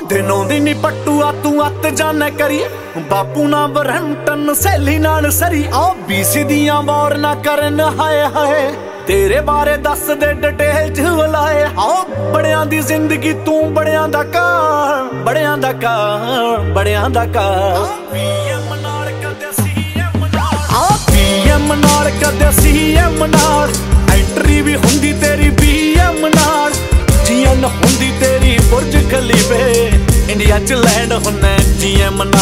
ਦਿਨੋਂ ਦਿਨ ਪੱਟੂਆ ਤੂੰ ਅੱਤ ਜਾਣਾ ਕਰੀ ਬਾਪੂ ਨਾ ਬਰੰਟਨ ਸੈਲੀ ਨਾਲ ਸਰੀ ਆ ਬੀਸੀ ਦੀਆਂ ਵਾਰ ਨਾ ਕਰਨ ਹਾਏ ਹਾਏ ਤੇਰੇ ਬਾਰੇ ਦੱਸ ਦੇ ਡਿਟੇਲ ਚ ਵਲਾਏ ਆ ਬੜਿਆਂ ਦੀ ਜ਼ਿੰਦਗੀ ਤੂੰ ਬੜਿਆਂ ਦਾ ਕਾਰ ਬੜਿਆਂ ਦਾ ਕਾਰ ਬੜਿਆਂ ਦਾ ਕਾਰ ਪੀਐਮ ਨਾਲ ਕਦੇ ਸੀਐਮ ਨਾਲ ਆ ਪੀਐਮ ਨਾਲ ਕਦੇ ਸੀਐਮ ਨਾਲ ਐਂਟਰੀ ਵੀ ਹੁੰਦੀ ਤੇਰੀ ਬੀਐਮ ਨਾਲ ਜੀਐਨ ਹੁੰਦੀ ਤੇਰੀ ਬੁਰਜ ਖਲੀਫੇ ਇੰਡੀਆ ਚ ਲੈਂਡ ਹੁੰਨਾ ਜੀਐਮ